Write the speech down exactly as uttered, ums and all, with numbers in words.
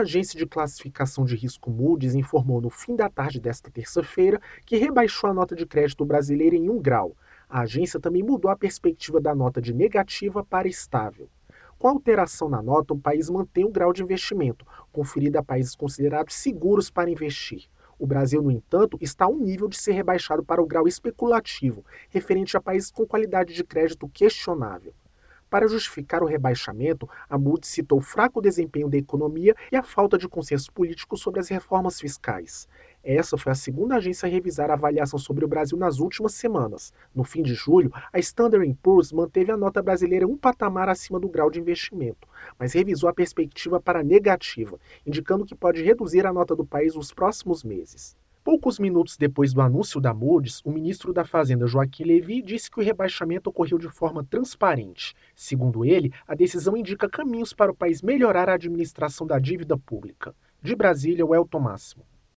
agência de classificação de risco Moody's informou no fim da tarde desta terça-feira que rebaixou a nota de crédito brasileira em um grau. A agência também mudou a perspectiva da nota de negativa para estável. Com a alteração na nota, o país mantém o grau de investimento, conferido a países considerados seguros para investir. O Brasil, no entanto, está a um nível de ser rebaixado para o grau especulativo, referente a países com qualidade de crédito questionável. Para justificar o rebaixamento, a Moody's citou o fraco desempenho da economia e a falta de consenso político sobre as reformas fiscais. Essa foi a segunda agência a revisar a avaliação sobre o Brasil nas últimas semanas. No fim de julho, a Standard and Poor's manteve a nota brasileira um patamar acima do grau de investimento, mas revisou a perspectiva para negativa, indicando que pode reduzir a nota do país nos próximos meses. Poucos minutos depois do anúncio da Moody's, o ministro da Fazenda, Joaquim Levy, disse que o rebaixamento ocorreu de forma transparente. Segundo ele, a decisão indica caminhos para o país melhorar a administração da dívida pública. De Brasília, Welton Máximo.